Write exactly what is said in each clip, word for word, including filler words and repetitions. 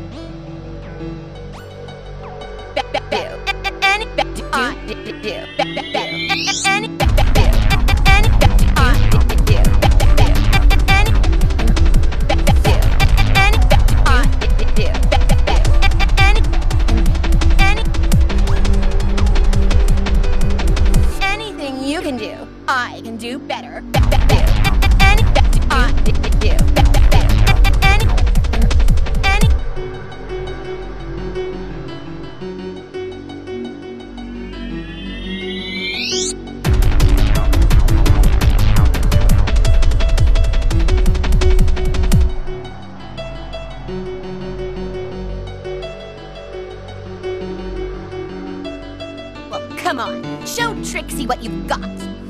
Anything you can do, I can do better. Well, come on, show Trixie what you've got.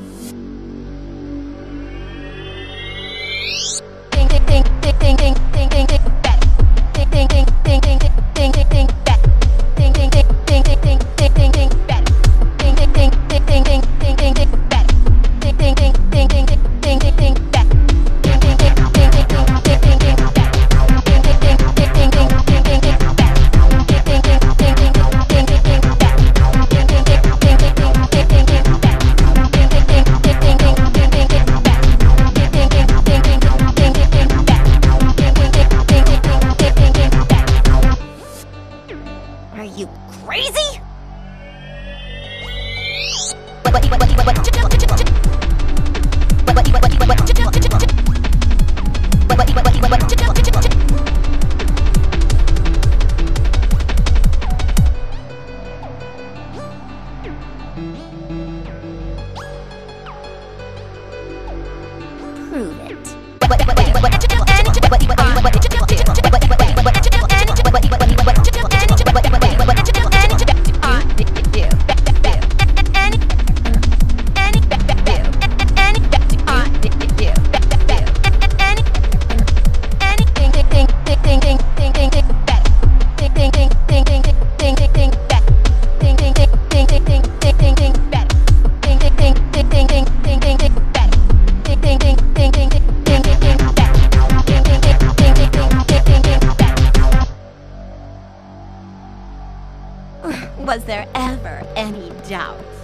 Ding ding ding ding ding ding ding ding ding better. Ding ding ding ding ding ding ding ding better. Ding ding ding ding ding ding ding ding ding better. Ding ding ding ding ding ding ding ding ding better. Ding ding ding ding ding ding ding ding ding better. Ding ding ding ding ding ding ding ding ding better. Ding ding ding ding ding ding ding ding ding better. Ding ding ding ding ding ding ding ding ding better. Ding ding ding ding ding ding ding ding ding better. Ding ding ding ding ding ding ding ding ding better. Ding ding ding ding ding ding ding ding ding better. Ding ding ding ding ding ding ding ding better. Are you crazy? What what what what what what what what what what prove it. Was there ever any doubt?